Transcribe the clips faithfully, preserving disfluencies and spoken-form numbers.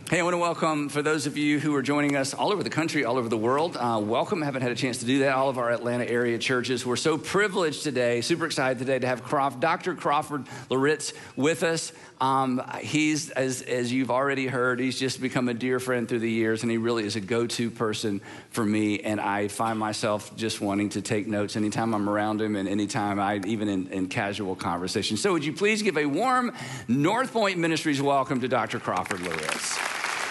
Hey, I want to welcome, for those of you who are joining us all over the country, all over the world, uh, welcome. I haven't had a chance to do that. All of our Atlanta area churches. We're so privileged today, super excited today to have Crawf- Doctor Crawford Loritts with us. Um, he's, as, as you've already heard, he's just become a dear friend through the years, and he really is a go-to person for me, and I find myself just wanting to take notes anytime I'm around him and anytime I, even in, in casual conversation. So would you please give a warm North Point Ministries welcome to Doctor Crawford Loritts.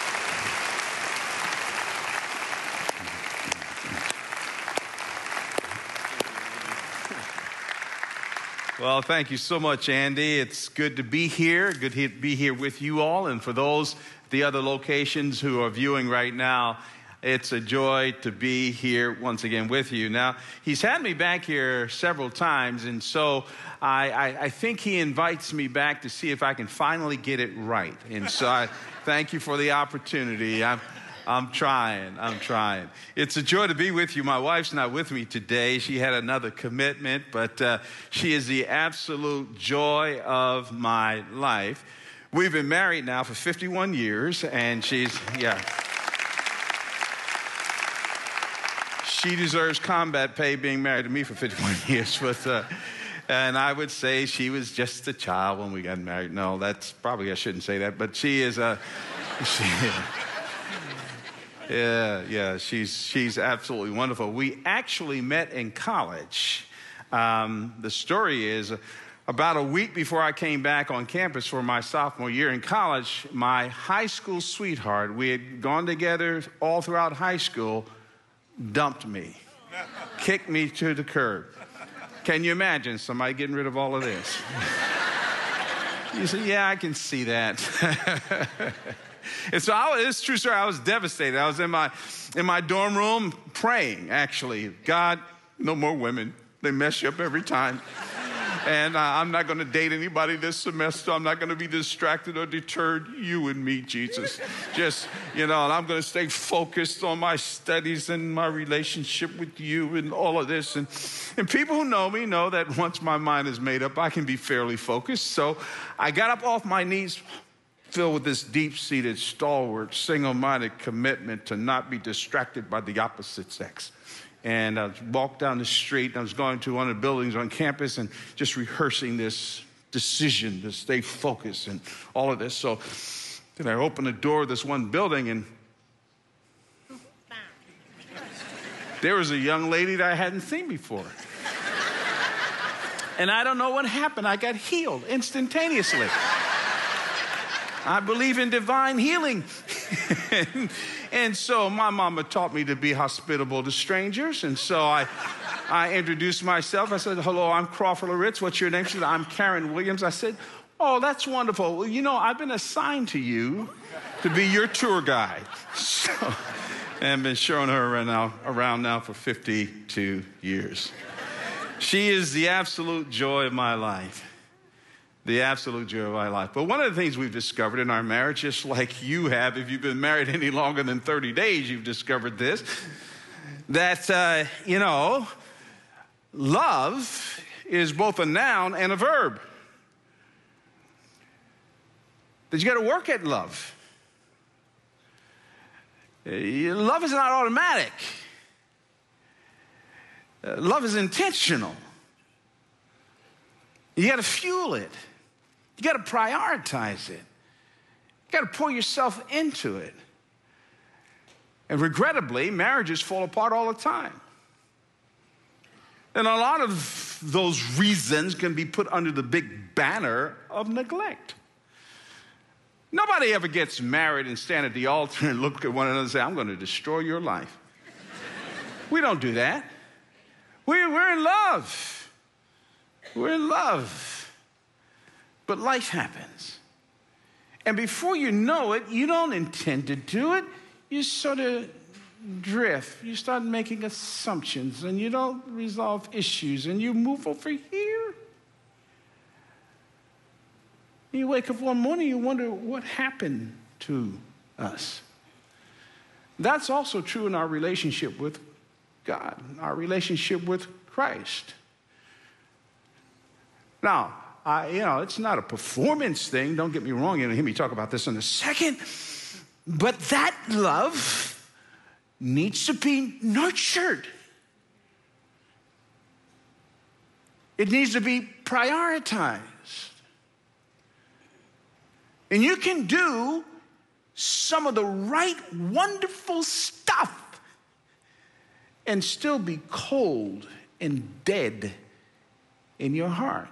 Well, thank you so much, Andy. It's good to be here, good to be here with you all. And for those, the other locations who are viewing right now, it's a joy to be here once again with you. Now, he's had me back here several times, and so I, I, I think he invites me back to see if I can finally get it right. And so I thank you for the opportunity. I'm, I'm trying, I'm trying. It's a joy to be with you. My wife's not with me today. She had another commitment, but uh, she is the absolute joy of my life. We've been married now for fifty-one years, and she's, yeah. She deserves combat pay being married to me for fifty-one years, but, uh, and I would say she was just a child when we got married. No, that's probably, I shouldn't say that, but she is a, she, Yeah, yeah, she's she's absolutely wonderful. We actually met in college. Um, the story is, about a week before I came back on campus for my sophomore year in college, my high school sweetheart, we had gone together all throughout high school, dumped me, kicked me to the curb. Can you imagine somebody getting rid of all of this? You say, yeah, I can see that. And so I, it's true, sir, I was devastated. I was in my in my dorm room praying, actually. God, no more women. They mess you up every time. And uh, I'm not going to date anybody this semester. I'm not going to be distracted or deterred. You and me, Jesus. Just, you know, and I'm going to stay focused on my studies and my relationship with you and all of this. And, and people who know me know that once my mind is made up, I can be fairly focused. So I got up off my knees, filled with this deep-seated, stalwart, single-minded commitment to not be distracted by the opposite sex. And I walked down the street, and I was going to one of the buildings on campus and just rehearsing this decision to stay focused and all of this. So then I opened the door of this one building, and there was a young lady that I hadn't seen before. And I don't know what happened. I got healed instantaneously. I believe in divine healing. and, and so my mama taught me to be hospitable to strangers. And so I, I introduced myself. I said, hello, I'm Crawford Loritts. What's your name? She said, I'm Karen Williams. I said, oh, that's wonderful. Well, you know, I've been assigned to you to be your tour guide. So, and I've been showing her around now, around now for fifty-two years. She is the absolute joy of my life. The absolute joy of my life. But one of the things we've discovered in our marriage, just like you have, if you've been married any longer than thirty days, you've discovered this, that, uh, you know, love is both a noun and a verb. That you got to work at love. Uh, love is not automatic. Uh, love is intentional. You got to fuel it. You got to prioritize it. You got to pour yourself into it. And regrettably, marriages fall apart all the time. And a lot of those reasons can be put under the big banner of neglect. Nobody ever gets married and stand at the altar and look at one another and say, I'm going to destroy your life. We don't do that. We're, we're in love. We're in love. But life happens. And before you know it, you don't intend to do it. You sort of drift. You start making assumptions, and you don't resolve issues, and you move over here. You wake up one morning, you wonder what happened to us. That's also true in our relationship with God, our relationship with Christ. Now, I, you know, it's not a performance thing. Don't get me wrong. You're going to hear me talk about this in a second. But that love needs to be nurtured. It needs to be prioritized. And you can do some of the right, wonderful stuff and still be cold and dead in your heart.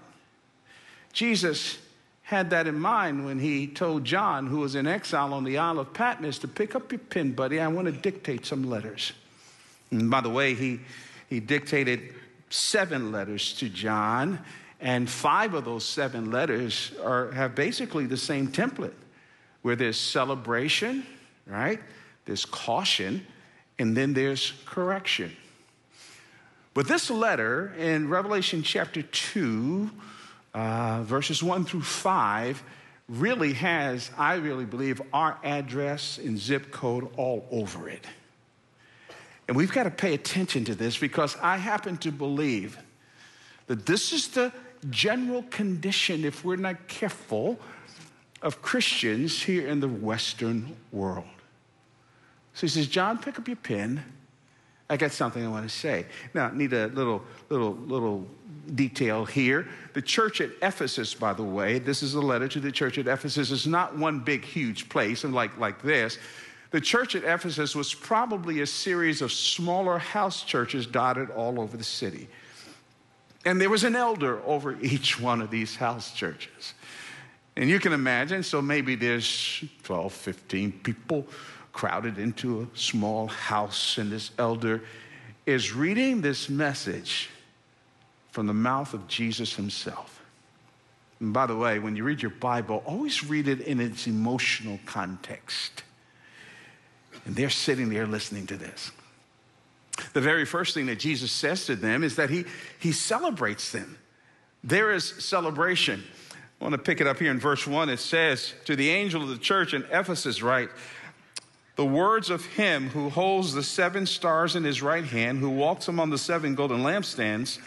Jesus had that in mind when he told John, who was in exile on the Isle of Patmos, to pick up your pen, buddy. I want to dictate some letters. And by the way, he, he dictated seven letters to John, and five of those seven letters are, have basically the same template, where there's celebration, right? There's caution, and then there's correction. But this letter in Revelation chapter two, uh, verses one through five, really has, I really believe, our address and zip code all over it. And we've got to pay attention to this, because I happen to believe that this is the general condition, if we're not careful, of Christians here in the Western world. So he says, John, pick up your pen. I got something I want to say. Now, I need a little, little, little detail here. The church at Ephesus, by the way, this is a letter to the church at Ephesus. It's not one big, huge place, and like, like this. The church at Ephesus was probably a series of smaller house churches dotted all over the city. And there was an elder over each one of these house churches. And you can imagine, so maybe there's twelve, fifteen people crowded into a small house, and this elder is reading this message from the mouth of Jesus himself. And by the way, when you read your Bible, always read it in its emotional context. And they're sitting there listening to this. The very first thing that Jesus says to them is that he, he celebrates them. There is celebration. I want to pick it up here in verse one. It says, to the angel of the church in Ephesus write, the words of him who holds the seven stars in his right hand, who walks among the seven golden lampstands.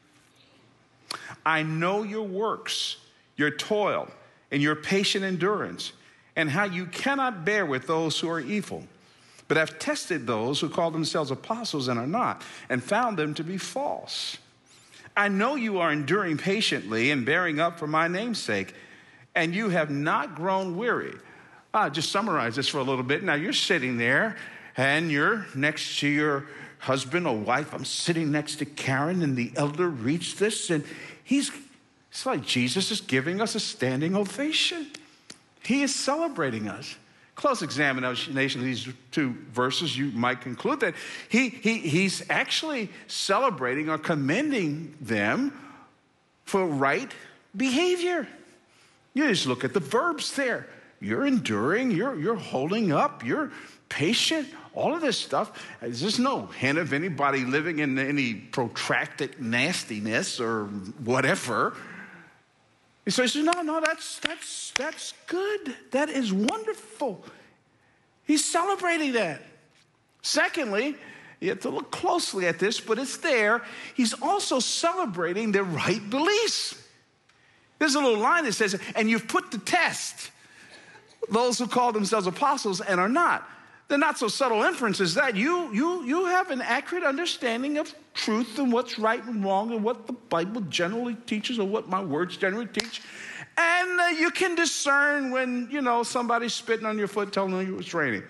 I know your works, your toil, and your patient endurance, and how you cannot bear with those who are evil, but have tested those who call themselves apostles and are not, and found them to be false. I know you are enduring patiently and bearing up for my name's sake, and you have not grown weary. I'll just summarize this for a little bit. Now, you're sitting there, and you're next to your husband or wife. I'm sitting next to Karen, and the elder reads this, and he's, it's like Jesus is giving us a standing ovation. He is celebrating us. Close examination of these two verses, you might conclude that he, he, he's actually celebrating or commending them for right behavior. You just look at the verbs there. You're enduring, you're, you're holding up, you're patient, all of this stuff. There's no hint of anybody living in any protracted nastiness or whatever. So he says, no, no, that's, that's, that's good. That is wonderful. He's celebrating that. Secondly, you have to look closely at this, but it's there. He's also celebrating their right beliefs. There's a little line that says, and you've put to test those who call themselves apostles and are not. The not so subtle inference is that you, you, you have an accurate understanding of truth and what's right and wrong and what the Bible generally teaches or what my words generally teach. And uh, you can discern when, you know, somebody's spitting on your foot telling you it's raining.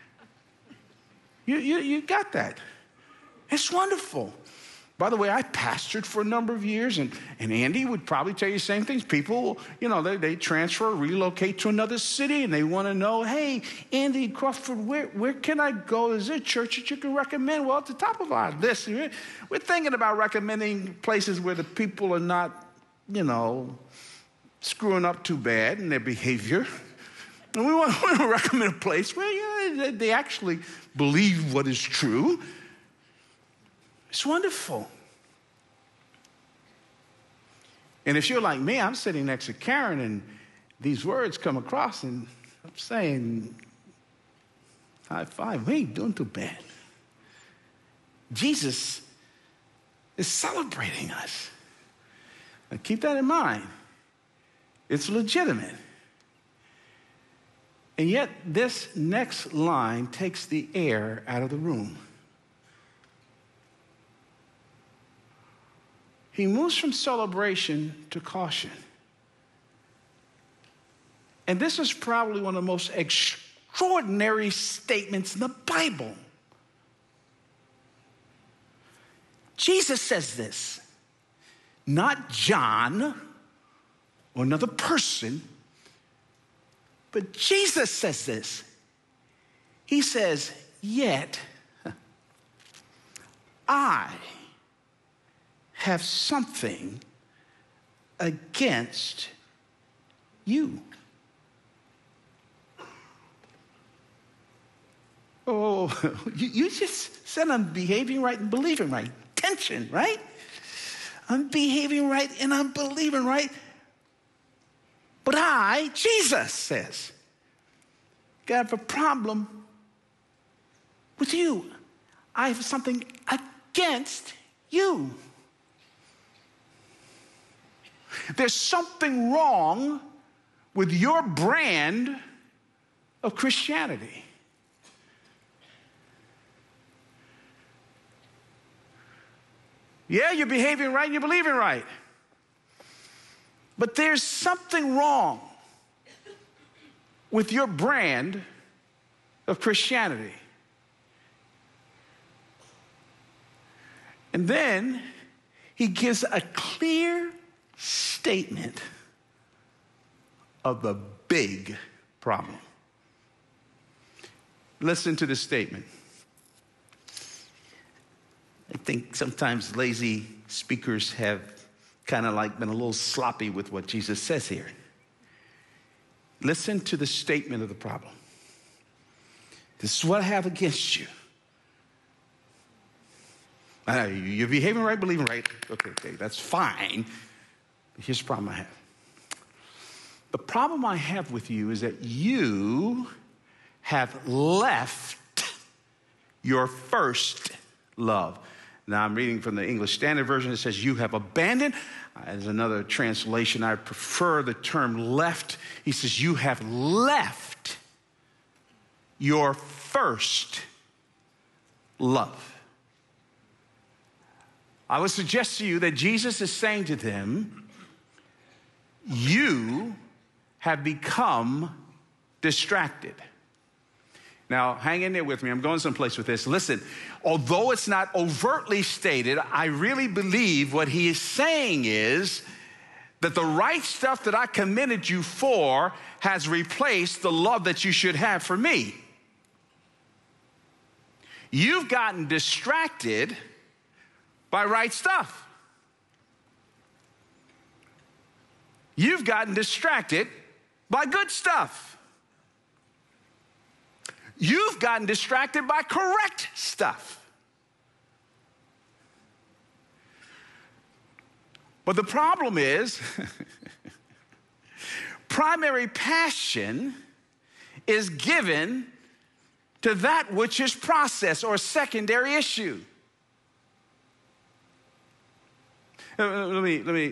You, you, you got that. It's wonderful. By the way, I pastored for a number of years, and, and Andy would probably tell you the same things. People, you know, they, they transfer, relocate to another city, and they want to know, hey, Andy Crawford, where, where can I go? Is there a church that you can recommend? Well, at the top of our list, we're, we're thinking about recommending places where the people are not, you know, screwing up too bad in their behavior. And we want, we want to recommend a place where you know, they, they actually believe what is true. It's wonderful. And if you're like me, I'm sitting next to Karen, and these words come across, and I'm saying, high five, we ain't doing too bad. Jesus is celebrating us. Now keep that in mind. It's legitimate. And yet, this next line takes the air out of the room. He moves from celebration to caution. And this is probably one of the most extraordinary statements in the Bible. Jesus says this, not John or another person, but Jesus says this. He says, yet I have something against you. Oh, you, you just said I'm behaving right and believing right. Tension, right? I'm behaving right and I'm believing right. But I, Jesus says, got a problem with you. I have something against you. There's something wrong with your brand of Christianity. Yeah, you're behaving right and you're believing right. But there's something wrong with your brand of Christianity. And then he gives a clear statement of the big problem. Listen to this statement. I think sometimes lazy speakers have kind of like been a little sloppy with what Jesus says here. Listen to the statement of the problem. This is what I have against you. Uh, you're behaving right, believing right. Okay, okay, that's fine. But here's the problem I have. The problem I have with you is that you have left your first love. Now, I'm reading from the English Standard Version. It says, you have abandoned. As another translation, I prefer the term left. He says, you have left your first love. I would suggest to you that Jesus is saying to them, you have become distracted. Now, hang in there with me. I'm going someplace with this. Listen, although it's not overtly stated, I really believe what he is saying is that the right stuff that I commended you for has replaced the love that you should have for me. You've gotten distracted by right stuff. You've gotten distracted by good stuff. You've gotten distracted by correct stuff. But the problem is, primary passion is given to that which is process or secondary issue. Let me, let me, let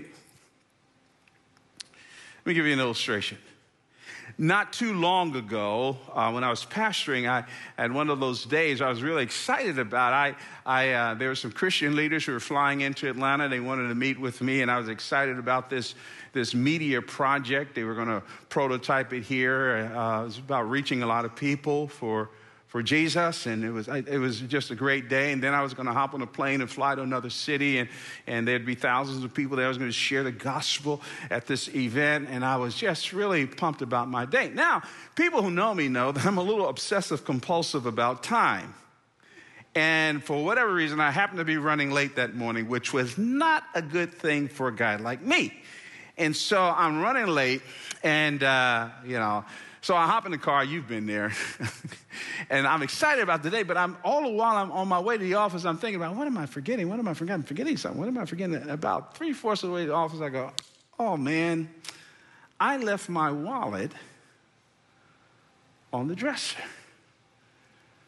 me give you an illustration. Not too long ago, uh, when I was pastoring, I had one of those days I was really excited about. I, I, uh, there were some Christian leaders who were flying into Atlanta. They wanted to meet with me, and I was excited about this, this media project. They were going to prototype it here. Uh, it was about reaching a lot of people for for Jesus, and it was it was just a great day. And then I was going to hop on a plane and fly to another city, and, and there'd be thousands of people there. I was going to share the gospel at this event, and I was just really pumped about my day. Now, people who know me know that I'm a little obsessive-compulsive about time. And for whatever reason, I happened to be running late that morning, which was not a good thing for a guy like me. And so I'm running late, and, uh, you know, so I hop in the car. You've been there. And I'm excited about the day, but I'm all the while I'm on my way to the office, I'm thinking about, what am I forgetting? What am I forgetting? I'm forgetting something. What am I forgetting? About three-fourths of the way to the office, I go, oh, man, I left my wallet on the dresser.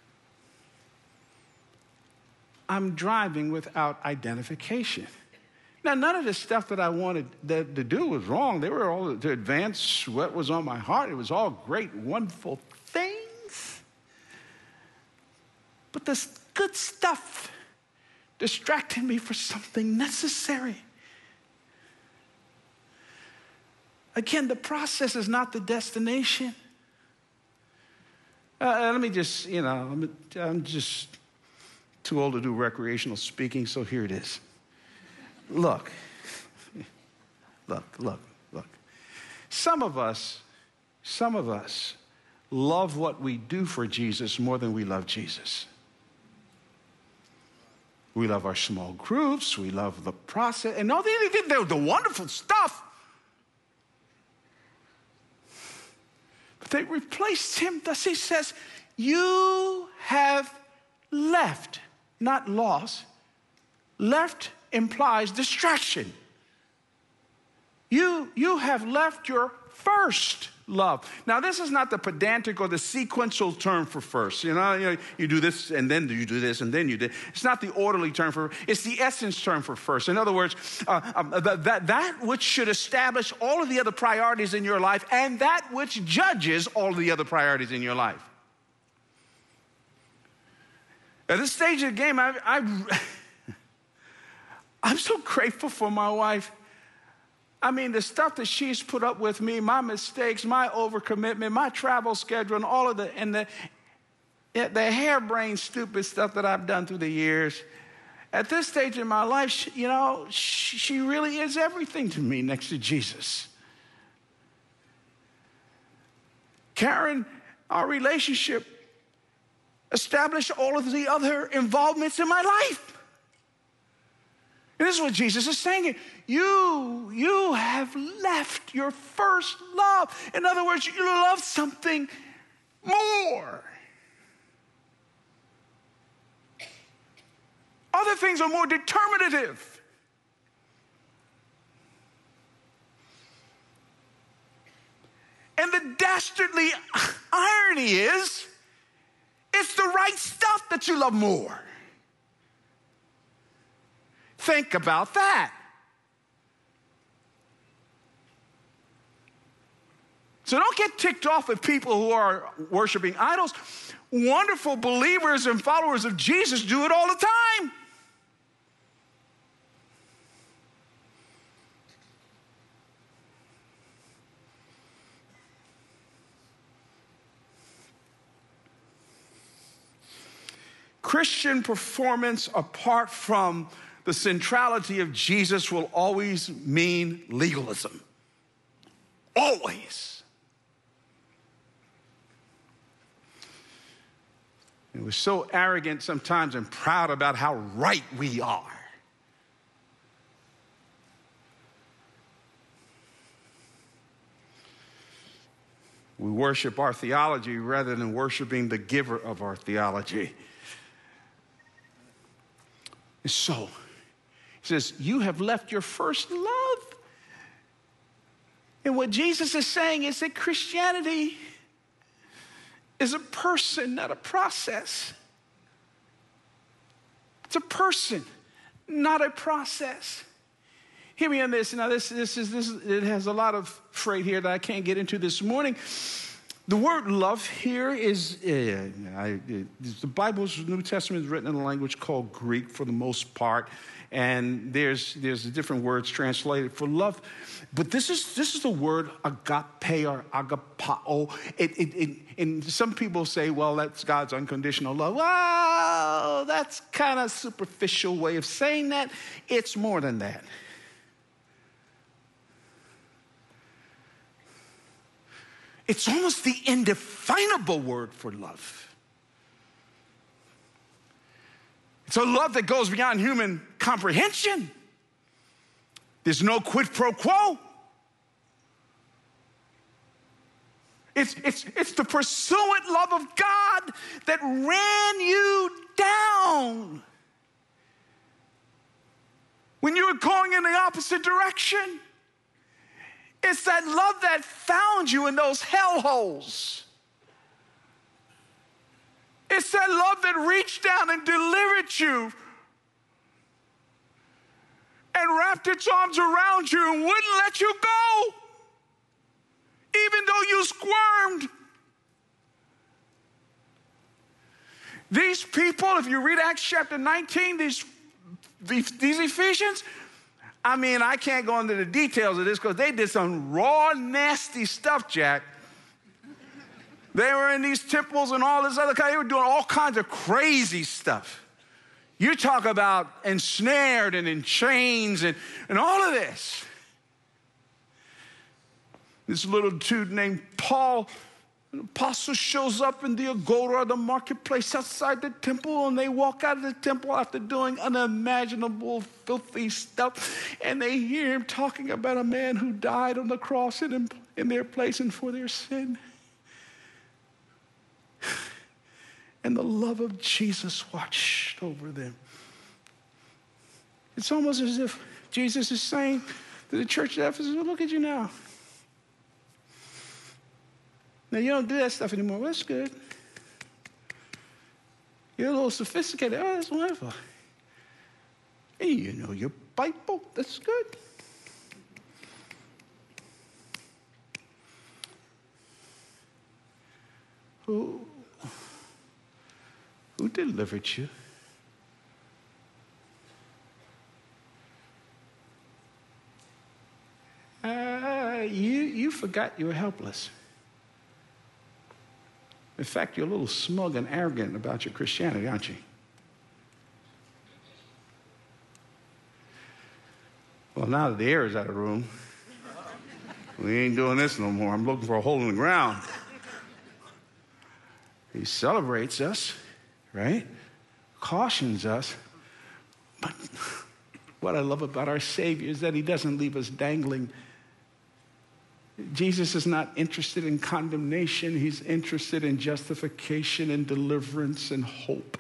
I'm driving without identification. Now, none of the stuff that I wanted to, to do was wrong. They were all to advance what was on my heart. It was all great, wonderful things. But this good stuff distracted me for something necessary. Again, the process is not the destination. Uh, let me just, you know, I'm, I'm just too old to do recreational speaking, so here it is. Look, look, look, look. Some of us, some of us love what we do for Jesus more than we love Jesus. We love our small groups. We love the process. And all the, the, the wonderful stuff. But they replaced him. Thus he says, you have left, not lost. Left implies distraction. You, you have left your first love. Now, this is not the pedantic or the sequential term for first. You know, you know, you do this and then you do this and then you do. It's not the orderly term for. It's the essence term for first. In other words, uh, um, that, that that which should establish all of the other priorities in your life and that which judges all of the other priorities in your life. At this stage of the game, I. I I'm so grateful for my wife. I mean, the stuff that she's put up with me, my mistakes, my overcommitment, my travel schedule, and all of the, and the, the harebrained, stupid stuff that I've done through the years. At this stage in my life, she, you know, she, she really is everything to me next to Jesus. Karen, our relationship established all of the other involvements in my life. And this is what Jesus is saying. You, you have left your first love. In other words, you love something more. Other things are more determinative. And the dastardly irony is, it's the right stuff that you love more. Think about that. So don't get ticked off at people who are worshiping idols. Wonderful believers and followers of Jesus do it all the time. Christian performance apart from the centrality of Jesus will always mean legalism. Always. And we're so arrogant sometimes and proud about how right we are. We worship our theology rather than worshiping the giver of our theology. And so, he says, you have left your first love. And what Jesus is saying is that Christianity is a person, not a process. It's a person, not a process. Hear me on this. Now, this, this is this. Is, it has a lot of freight here that I can't get into this morning. The word love here is, uh, I, it, the Bible's New Testament is written in a language called Greek for the most part. And there's there's different words translated for love. But this is this is the word agape or agapao. It, it, it, and some people say, well, that's God's unconditional love. Well, that's kind of superficial way of saying that. It's more than that. It's almost the indefinable word for love. It's a love that goes beyond human comprehension. There's no quid pro quo. It's, it's, it's the pursuant love of God that ran you down when you were going in the opposite direction. It's that love that found you in those hellholes. It's that love that reached down and delivered you and man wrapped its arms around you and wouldn't let you go, even though you squirmed. These people, if you read Acts chapter nineteen, these, these, these Ephesians, I mean, I can't go into the details of this because they did some raw, nasty stuff, Jack. They were in these temples and all this other kind. They were doing all kinds of crazy stuff. You talk about ensnared and in chains and, and all of this. This little dude named Paul, an apostle, shows up in the agora, the marketplace outside the temple, and they walk out of the temple after doing unimaginable, filthy stuff, and they hear him talking about a man who died on the cross in, in their place and for their sin. And the love of Jesus watched over them. It's almost as if Jesus is saying to the church at Ephesus, well, look at you now. Now, you don't do that stuff anymore. Well, that's good. You're a little sophisticated. Oh, that's wonderful. And you know your Bible. That's good. Who, who delivered you? Uh, you, you forgot you were helpless. In fact, you're a little smug and arrogant about your Christianity, aren't you? Well, now that the air is out of the room, we ain't doing this no more. I'm looking for a hole in the ground. He celebrates us, right? Cautions us. But what I love about our Savior is that he doesn't leave us dangling. Jesus is not interested in condemnation. He's interested in justification and deliverance and hope.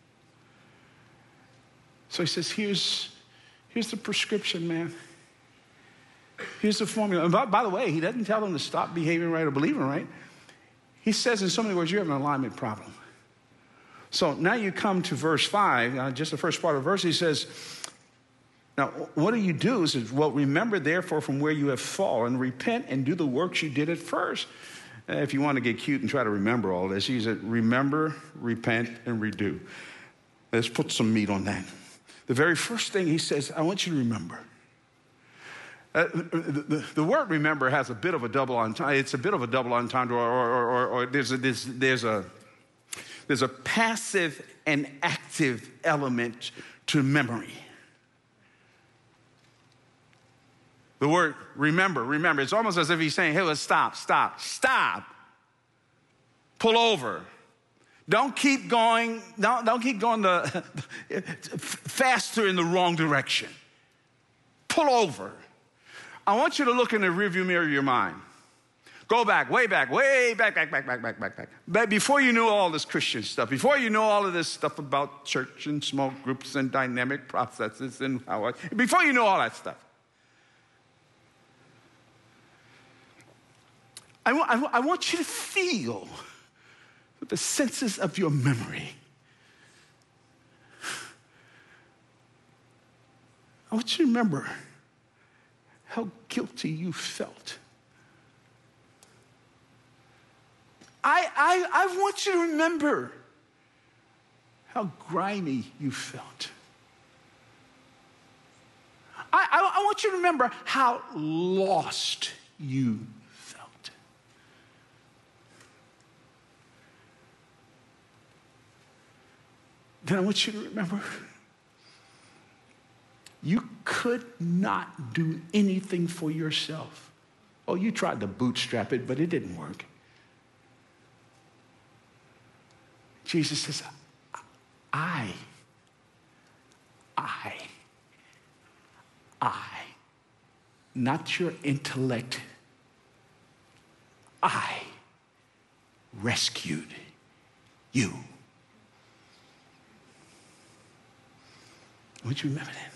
So he says, here's, here's the prescription, man. Here's the formula. And by, by the way, he doesn't tell them to stop behaving right or believing right. He says in so many words, you have an alignment problem. So now you come to verse five, uh, just the first part of the verse, he says, now, what do you do? He says, well, remember, therefore, from where you have fallen, repent and do the works you did at first. Uh, if you want to get cute and try to remember all this, he said, remember, repent, and redo. Let's put some meat on that. The very first thing he says, I want you to remember. Uh, the, the, the word remember has a bit of a double entendre. It's a bit of a double entendre, or, or, or, or there's, a, there's, there's, a, there's a passive and active element to memory. The word remember, remember, it's almost as if he's saying, hey, let's stop, stop, stop. Pull over. Don't keep going, don't, don't keep going the, faster in the wrong direction. Pull over. I want you to look in the rearview mirror of your mind. Go back, way back, way back, back, back, back, back, back, back. But before you knew all this Christian stuff, before you knew all of this stuff about church and small groups and dynamic processes and how I, before you knew all that stuff, I, w- I, w- I want you to feel with the senses of your memory. I want you to remember how guilty you felt. I, I, I want you to remember how grimy you felt. I, I, I want you to remember how lost you felt. Then I want you to remember you could not do anything for yourself. Oh, you tried to bootstrap it, but it didn't work. Jesus says, I, I, I, not your intellect, I rescued you. I want you to remember that.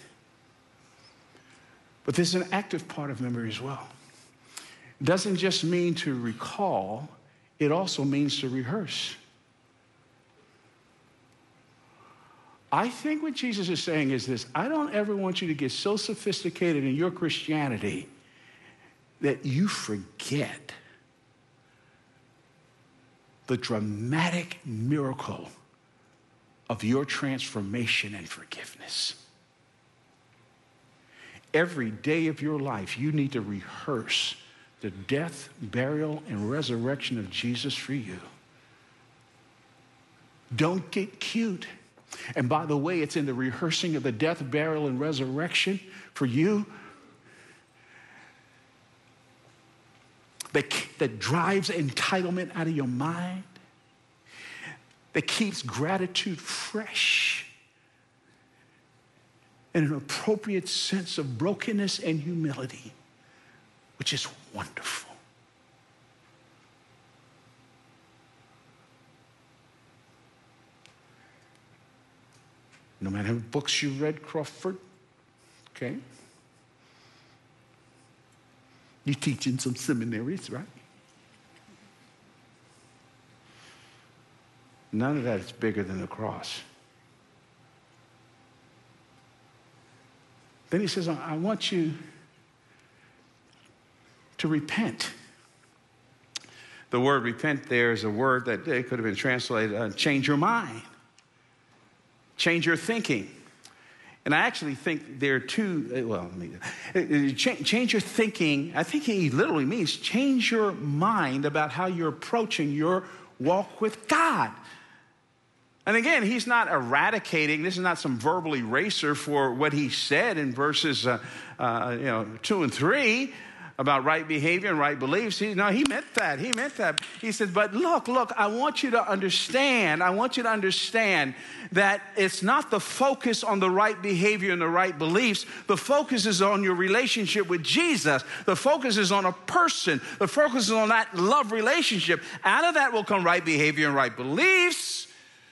But there's an active part of memory as well. It doesn't just mean to recall, it also means to rehearse. I think what Jesus is saying is this: I don't ever want you to get so sophisticated in your Christianity that you forget the dramatic miracle of your transformation and forgiveness. Every day of your life, you need to rehearse the death, burial, and resurrection of Jesus for you. Don't get cute. And by the way, it's in the rehearsing of the death, burial, and resurrection for you that, that drives entitlement out of your mind, that keeps gratitude fresh, and an appropriate sense of brokenness and humility, which is wonderful. No matter how many books you read, Crawford, okay? You teach in some seminaries, right? None of that is bigger than the cross. Then he says, I want you to repent. The word repent there is a word that it could have been translated, uh, change your mind. Change your thinking. And I actually think there are two, well, let me, change, change your thinking. I think he literally means change your mind about how you're approaching your walk with God. And again, he's not eradicating, this is not some verbal eraser for what he said in verses uh, uh, you know, two and three about right behavior and right beliefs. He, no, he meant that. He meant that. He said, but look, look, I want you to understand, I want you to understand that it's not the focus on the right behavior and the right beliefs. The focus is on your relationship with Jesus. The focus is on a person. The focus is on that love relationship. Out of that will come right behavior and right beliefs.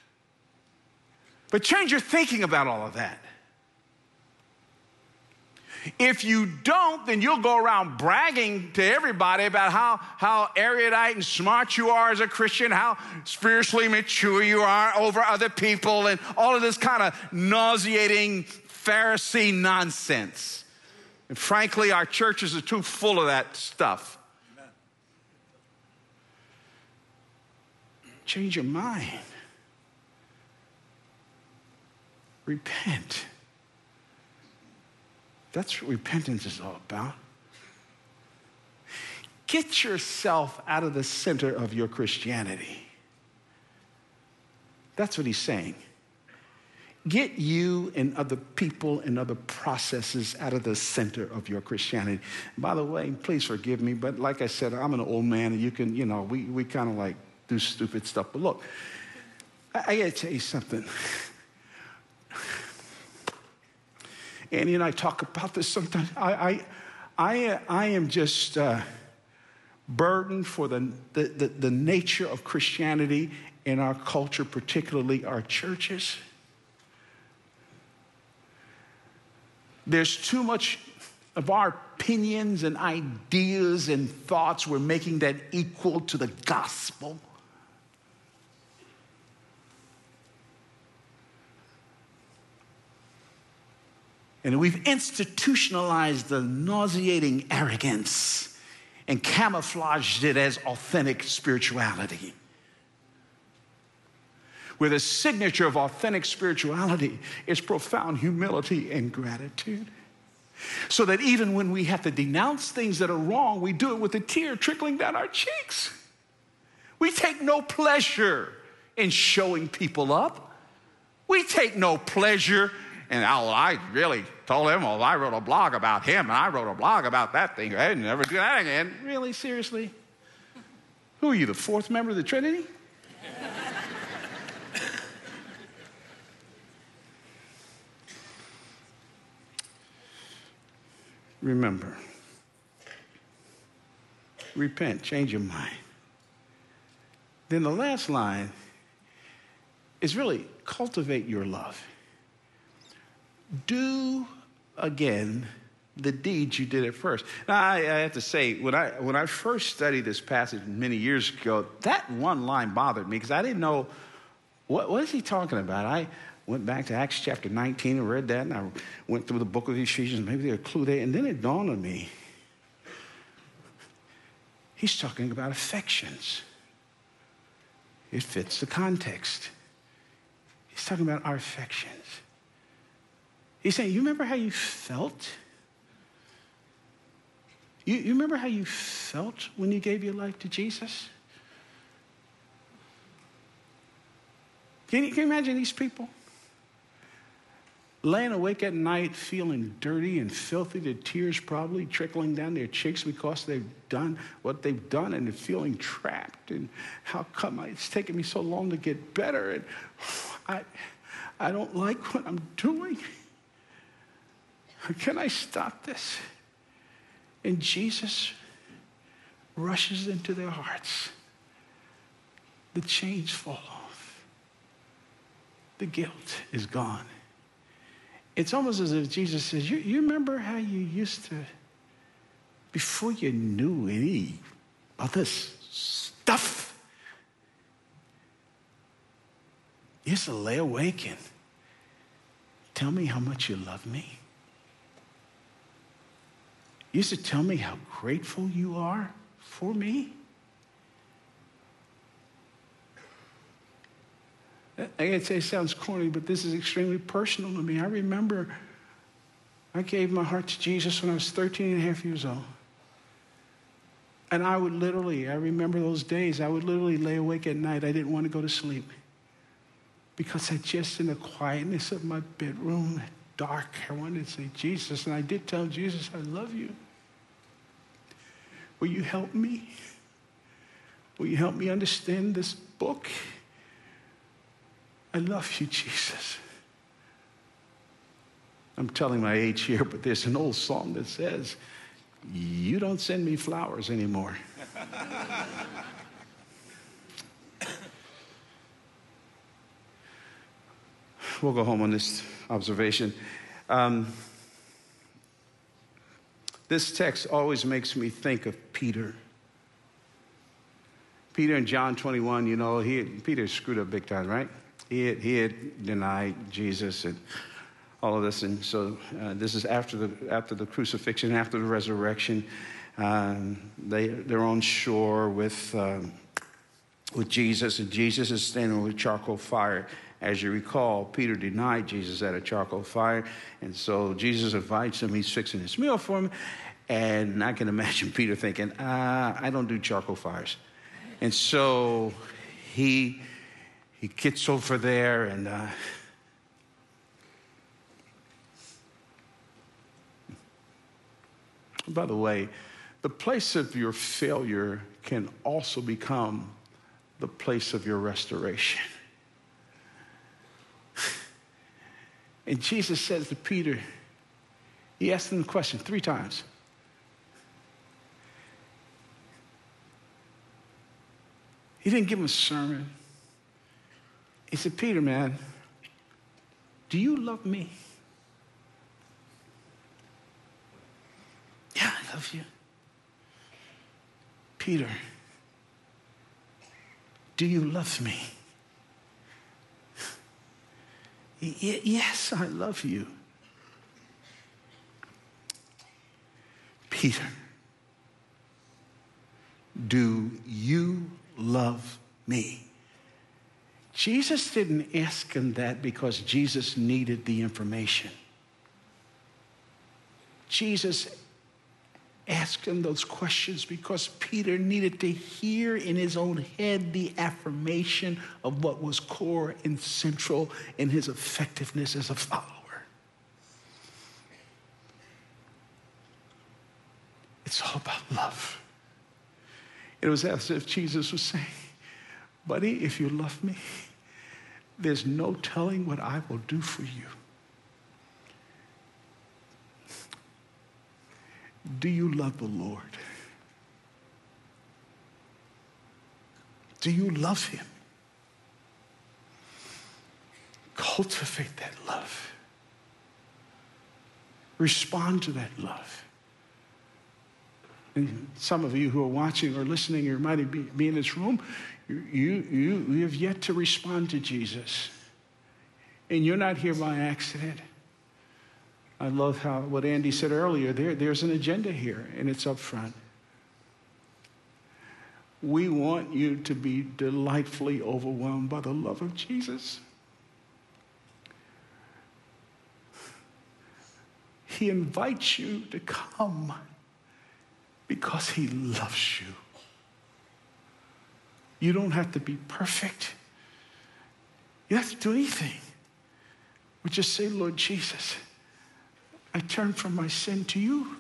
But change your thinking about all of that. If you don't, then you'll go around bragging to everybody about how, how erudite and smart you are as a Christian, how spiritually mature you are over other people, and all of this kind of nauseating Pharisee nonsense. And frankly, our churches are too full of that stuff. Amen. Change your mind. Repent. That's what repentance is all about. Get yourself out of the center of your Christianity. That's what he's saying. Get you and other people and other processes out of the center of your Christianity. By the way, please forgive me, but like I said, I'm an old man, and you can, you know, we, we kind of like do stupid stuff. But look, I, I got to tell you something. Annie and I talk about this sometimes. I, I, I, I am just uh, burdened for the, the, the, the nature of Christianity in our culture, particularly our churches. There's too much of our opinions and ideas and thoughts we're making that equal to the gospel. And we've institutionalized the nauseating arrogance and camouflaged it as authentic spirituality. Where the signature of authentic spirituality is profound humility and gratitude. So that even when we have to denounce things that are wrong, we do it with a tear trickling down our cheeks. We take no pleasure in showing people up. We take no pleasure. And I really told him, well, I wrote a blog about him, and I wrote a blog about that thing. I'd never do that again. Really? Seriously? Who are you, the fourth member of the Trinity? Remember, repent, change your mind. Then the last line is really cultivate your love. Do again the deeds you did at first. Now, I, I have to say, when I when I first studied this passage many years ago, that one line bothered me because I didn't know what, what is he talking about. I went back to Acts chapter nineteen and read that, and I went through the book of Ephesians. Maybe there's a clue there. And then it dawned on me. He's talking about affections. It fits the context. He's talking about our affections. He's saying, you remember how you felt? You, you remember how you felt when you gave your life to Jesus? Can you, can you imagine these people? Laying awake at night, feeling dirty and filthy, the tears probably trickling down their cheeks because they've done what they've done, and they're feeling trapped. And how come it's taken me so long to get better? And I, I don't like what I'm doing. Can I stop this? And Jesus rushes into their hearts. The chains fall off. The guilt is gone. It's almost as if Jesus says, you, you remember how you used to, before you knew any of this stuff, you used to lay awake and tell me how much you love me? You used to tell me how grateful you are for me? I gotta say, it sounds corny, but this is extremely personal to me. I remember I gave my heart to Jesus when I was thirteen and a half years old. And I would literally, I remember those days, I would literally lay awake at night. I didn't want to go to sleep. Because I just, in the quietness of my bedroom, dark, I wanted to say, Jesus, and I did tell Jesus, I love you. Will you help me? Will you help me understand this book? I love you, Jesus. I'm telling my age here, but there's an old song that says, you don't send me flowers anymore. We'll go home on this observation. Um, this text always makes me think of Peter. Peter in John twenty-one, you know, he had, Peter screwed up big time, right? He had, he had denied Jesus and all of this. And so uh, this is after the, after the crucifixion, after the resurrection. Um, they, they're on shore with, um, with Jesus, and Jesus is standing with charcoal fire. As you recall, Peter denied Jesus at a charcoal fire. And so Jesus invites him. He's fixing his meal for him. And I can imagine Peter thinking, uh, I don't do charcoal fires. And so he... He gets over there and uh, by the way, the place of your failure can also become the place of your restoration. And Jesus says to Peter, he asked him the question three times. He didn't give him a sermon. He said, Peter, man, do you love me? Yeah, I love you. Peter, do you love me? Y- yes, I love you. Peter, do you love me? Jesus didn't ask him that because Jesus needed the information. Jesus asked him those questions because Peter needed to hear in his own head the affirmation of what was core and central in his effectiveness as a follower. It's all about love. It was as if Jesus was saying, buddy, if you love me, there's no telling what I will do for you. Do you love the Lord? Do you love him? Cultivate that love. Respond to that love. And some of you who are watching or listening or might be, be in this room, you, you, you have yet to respond to Jesus. And you're not here by accident. I love how what Andy said earlier, there, there's an agenda here, and it's up front. We want you to be delightfully overwhelmed by the love of Jesus. He invites you to come because he loves you. You don't have to be perfect. You don't have to do anything. We just say, Lord Jesus, I turn from my sin to you,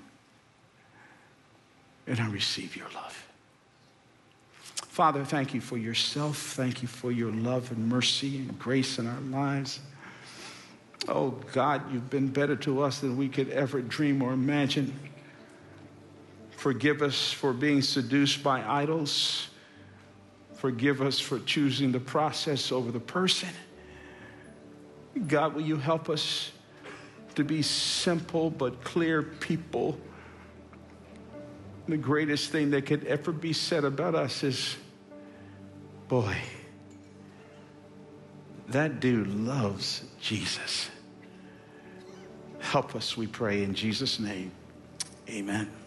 and I receive your love. Father, thank you for yourself. Thank you for your love and mercy and grace in our lives. Oh, God, you've been better to us than we could ever dream or imagine. Forgive us for being seduced by idols. Forgive us for choosing the process over the person. God, will you help us to be simple but clear people? The greatest thing that could ever be said about us is, boy, that dude loves Jesus. Help us, we pray, in Jesus' name. Amen.